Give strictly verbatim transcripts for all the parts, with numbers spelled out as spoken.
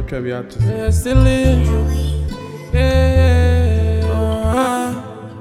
Caveat. Yeah, silly. Yeah. Uh-huh.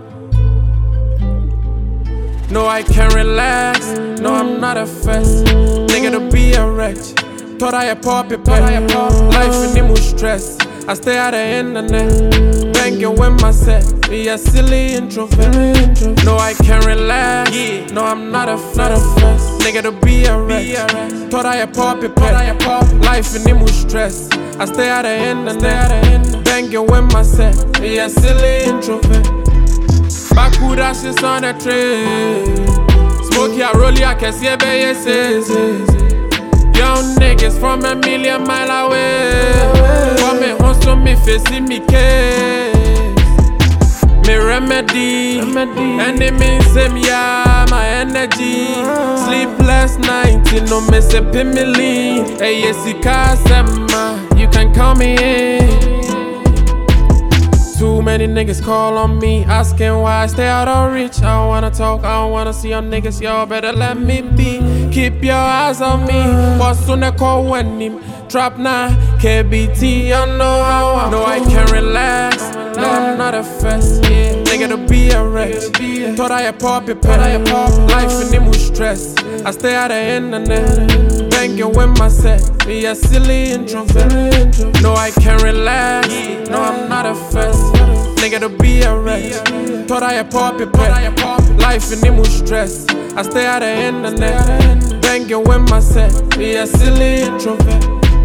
No, I can't relax. No, I'm not a fest. Nigga to be a wretch. Thought I had pop it, but I had pop. Life in the stress. I stay out the internet. Banking with my set. Be a silly introvert. No, I can't relax. No, I'm not a not a fest. Nigga to be a wretch. Thought I had pop it, but I had pop. Life in the stress. I stay out the internet. Banking with my set. Be a silly introvert. Bakuda, she's on a train. Smokey, I roll ya, can see a bay, says. Young niggas from a million mile away. Come me home, so me facing me case. Me remedy, and it means him, yeah, my energy. Sleepless night, you know, me se pimili. Hey, yes, you can you can call me in. Too many niggas call on me, asking why I stay out of reach. I don't wanna talk, I don't wanna see your niggas, y'all better let me be. Keep your eyes on me, what's soon they call when him trap now, K B T, I know how I No, I can't relax, no, I'm not a fest. Yeah. Nigga to be a wretch, thought I had pop it, but I had pop. Life in the stress, I stay out the internet. Banking with my set, be a silly introvert. No, I can't relax, no, I'm not a fest. Nigga to be a wretch, thought I had pop it, but I had pop. Life in the stress, I stay out the internet. Banking with my set, be a silly introvert.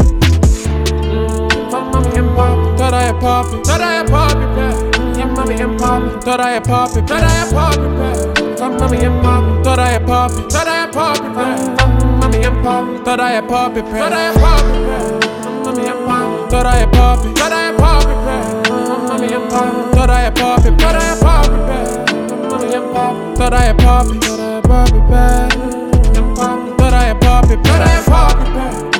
Thought I had pop it, thought I had pop it, yeah, mommy and pop. Thought I had pop it, thought I had pop it, mommy and pop. Thought I had pop it, thought I had pop it, mommy and pop. Thought I had pop it, thought I had pop it, mommy and pop. Thought I had pop it, thought I had pop it, mommy and pop. Thought I had pop it, thought I had pop it, mommy and pop. Thought I had pop it, thought I had pop it, thought I had pop it, thought I had pop it.